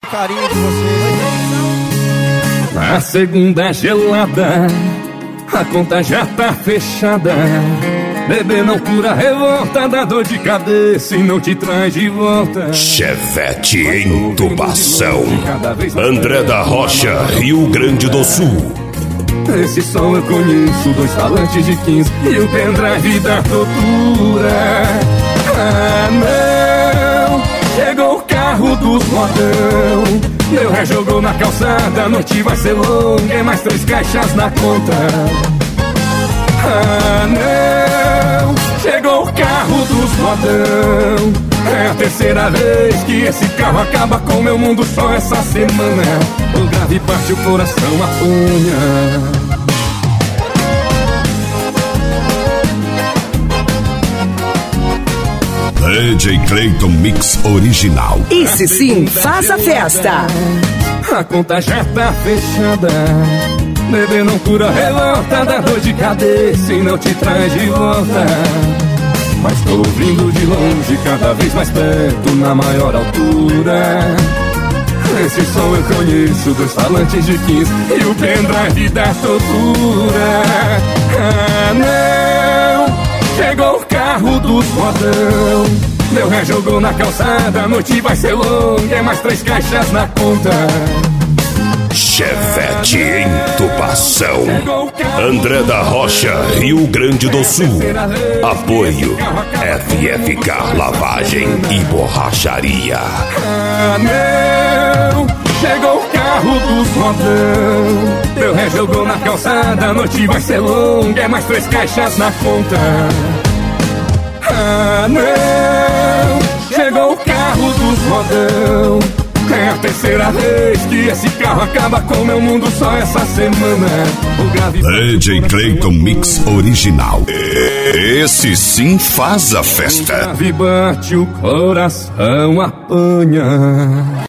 Carinho de vocês. A segunda é gelada, a conta já tá fechada. Bebê não cura revolta, dá dor de cabeça e não te traz de volta. Chevette Intubação, André da Rocha, Rio Grande do Sul. Esse som eu conheço, 2 falantes de 15 e o pendrive da tortura. Ah não, chegou o carro dos modão. Meu ré jogou na calçada, a noite vai ser longa, é mais 3 caixas na conta. Ah não, chegou o carro dos modão. É a terceira vez que esse carro acaba com meu mundo só essa semana. O grave parte, o coração apanha. DJ Clayton Mix Original. Esse sim faz a festa. A conta já tá fechada. Bebê não cura revolta, dá dor de cabeça e não te traz de volta. Mas tô vindo de longe, cada vez mais perto, na maior altura. Esse som eu conheço, 2 falantes de 15 e o pendrive da tortura. Ah não, chegou o carro dos modão. Meu ré jogou na calçada, a noite vai ser longa, é mais 3 caixas na conta. Chevette Intubação, André da Rocha, Rio Grande do Sul. Apoio FFK Lavagem e Borracharia. Ah não, chegou o carro dos modão. Meu ré jogou na calçada, a noite vai ser longa, é mais 3 caixas na conta. Ah não, chegou o carro dos modão. É a terceira vez que esse carro acaba com meu mundo só essa semana. O grave DJ Clayton Mix Original. Esse sim faz a festa. O grave bate, o coração apanha.